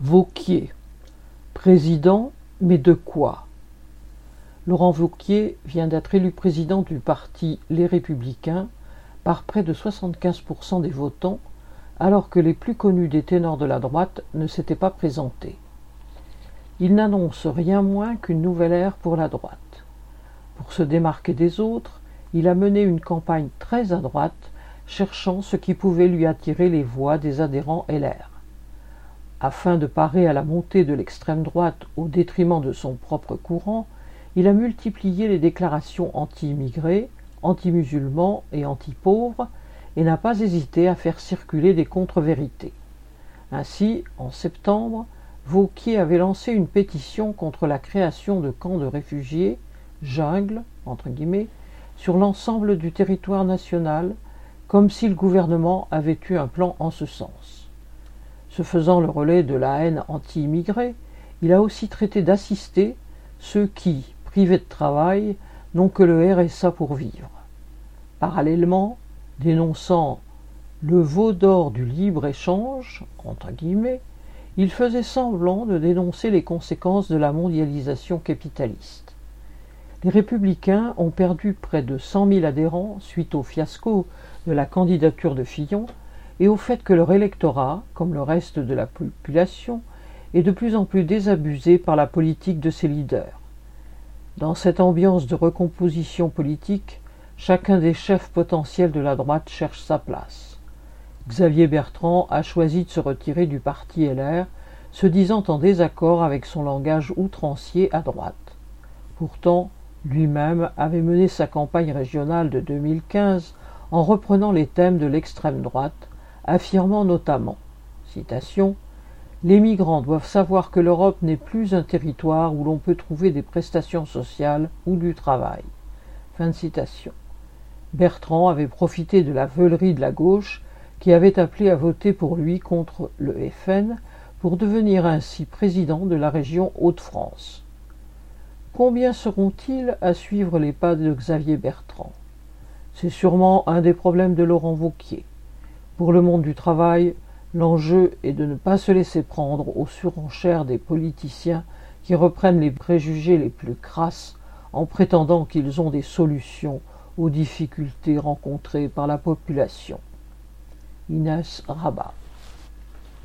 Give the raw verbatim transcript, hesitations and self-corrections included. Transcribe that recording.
Wauquiez, président, mais de quoi? Laurent Wauquiez vient d'être élu président du parti Les Républicains par près de soixante-quinze pour cent des votants, alors que les plus connus des ténors de la droite ne s'étaient pas présentés. Il n'annonce rien moins qu'une nouvelle ère pour la droite. Pour se démarquer des autres, il a mené une campagne très à droite, cherchant ce qui pouvait lui attirer les voix des adhérents L R. Afin de parer à la montée de l'extrême droite au détriment de son propre courant, il a multiplié les déclarations anti-immigrés, anti-musulmans et anti-pauvres, et n'a pas hésité à faire circuler des contre-vérités. Ainsi, en septembre, Wauquiez avait lancé une pétition contre la création de camps de réfugiés, jungle, entre guillemets, sur l'ensemble du territoire national, comme si le gouvernement avait eu un plan en ce sens. Se faisant le relais de la haine anti-immigrée, il a aussi traité d'assister ceux qui, privés de travail, n'ont que le R S A pour vivre. Parallèlement, dénonçant le veau d'or du libre-échange, entre guillemets, il faisait semblant de dénoncer les conséquences de la mondialisation capitaliste. Les Républicains ont perdu près de cent mille adhérents suite au fiasco de la candidature de Fillon et au fait que leur électorat, comme le reste de la population, est de plus en plus désabusé par la politique de ses leaders. Dans cette ambiance de recomposition politique, chacun des chefs potentiels de la droite cherche sa place. Xavier Bertrand a choisi de se retirer du parti L R, se disant en désaccord avec son langage outrancier à droite. Pourtant, lui-même avait mené sa campagne régionale de deux mille quinze en reprenant les thèmes de l'extrême droite, affirmant notamment, citation, « Les migrants doivent savoir que l'Europe n'est plus un territoire où l'on peut trouver des prestations sociales ou du travail. » Fin de citation. Bertrand avait profité de la veulerie de la gauche qui avait appelé à voter pour lui contre le F N pour devenir ainsi président de la région Hauts-de-France. Combien seront-ils à suivre les pas de Xavier Bertrand? C'est sûrement un des problèmes de Laurent Wauquiez. Pour le monde du travail, l'enjeu est de ne pas se laisser prendre aux surenchères des politiciens qui reprennent les préjugés les plus crasses en prétendant qu'ils ont des solutions aux difficultés rencontrées par la population. Inès Rabat.